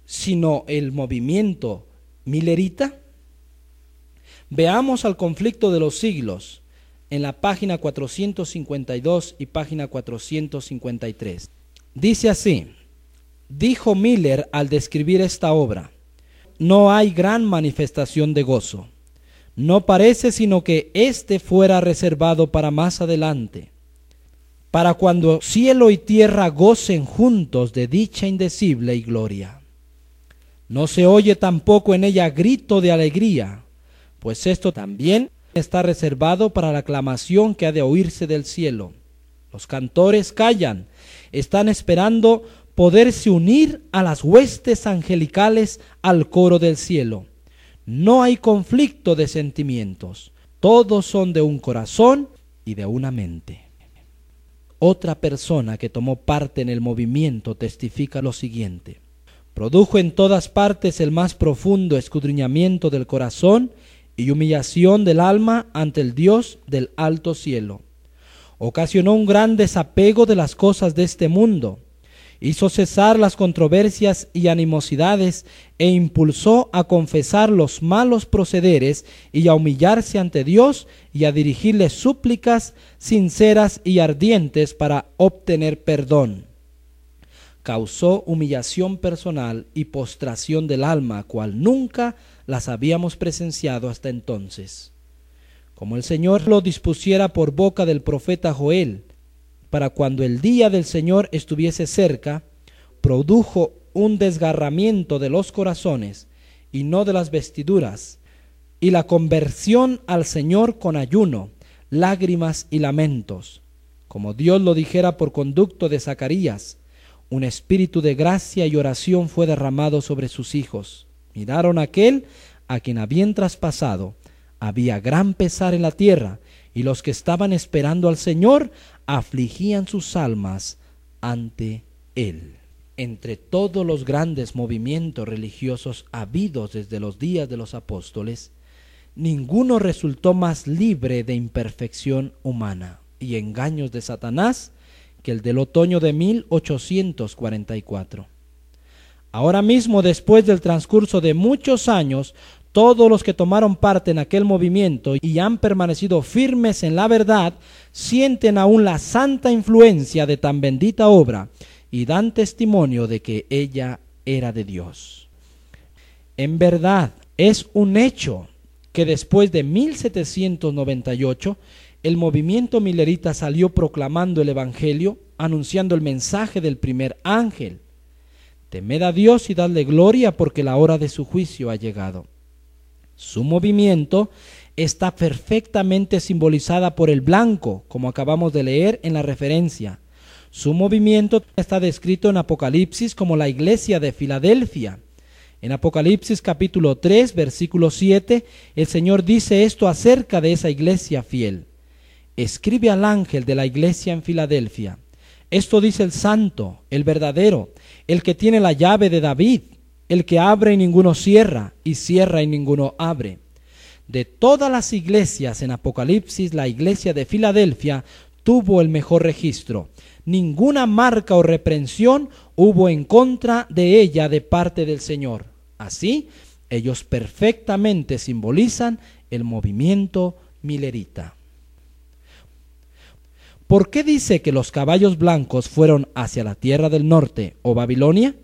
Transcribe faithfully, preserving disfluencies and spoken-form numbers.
sino el movimiento millerita? Veamos al conflicto de los siglos en la página cuatrocientos cincuenta y dos y página cuatrocientos cincuenta y tres. Dice así: dijo Miller al describir esta obra: no hay gran manifestación de gozo. No parece sino que éste fuera reservado para más adelante, para cuando cielo y tierra gocen juntos de dicha indecible y gloria. No se oye tampoco en ella grito de alegría, pues esto también está reservado para la aclamación que ha de oírse del cielo. Los cantores callan, están esperando poderse unir a las huestes angelicales al coro del cielo. No hay conflicto de sentimientos, todos son de un corazón y de una mente. Otra persona que tomó parte en el movimiento testifica lo siguiente: produjo en todas partes el más profundo escudriñamiento del corazón y humillación del alma ante el Dios del alto cielo. Ocasionó un gran desapego de las cosas de este mundo, hizo cesar las controversias y animosidades e impulsó a confesar los malos procederes y a humillarse ante Dios y a dirigirle súplicas sinceras y ardientes para obtener perdón. Causó humillación personal y postración del alma, cual nunca las habíamos presenciado hasta entonces. Como el Señor lo dispusiera por boca del profeta Joel, para cuando el día del Señor estuviese cerca, produjo un desgarramiento de los corazones y no de las vestiduras, y la conversión al Señor con ayuno, lágrimas y lamentos, como Dios lo dijera por conducto de Zacarías. Un espíritu de gracia y oración fue derramado sobre sus hijos. Miraron a aquel a quien habían traspasado. Había gran pesar en la tierra, y los que estaban esperando al Señor afligían sus almas ante Él. Entre todos los grandes movimientos religiosos habidos desde los días de los apóstoles, ninguno resultó más libre de imperfección humana y engaños de Satanás que el del otoño de mil ochocientos cuarenta y cuatro. Ahora mismo, después del transcurso de muchos años, todos los que tomaron parte en aquel movimiento y han permanecido firmes en la verdad, sienten aún la santa influencia de tan bendita obra y dan testimonio de que ella era de Dios. En verdad, es un hecho que después de mil setecientos noventa y ocho, el movimiento millerita salió proclamando el Evangelio, anunciando el mensaje del primer ángel. Temed a Dios y dadle gloria, porque la hora de su juicio ha llegado. Su movimiento está perfectamente simbolizada por el blanco, como acabamos de leer en la referencia. Su movimiento está descrito en Apocalipsis como la iglesia de Filadelfia. En Apocalipsis capítulo tres, versículo siete, el Señor dice esto acerca de esa iglesia fiel: escribe al ángel de la iglesia en Filadelfia: esto dice el santo, el verdadero, el que tiene la llave de David, el que abre y ninguno cierra, y cierra y ninguno abre. De todas las iglesias en Apocalipsis, la iglesia de Filadelfia tuvo el mejor registro. Ninguna marca o reprensión hubo en contra de ella de parte del Señor. Así, ellos perfectamente simbolizan el movimiento millerita. ¿Por qué dice que los caballos blancos fueron hacia la tierra del norte o Babilonia?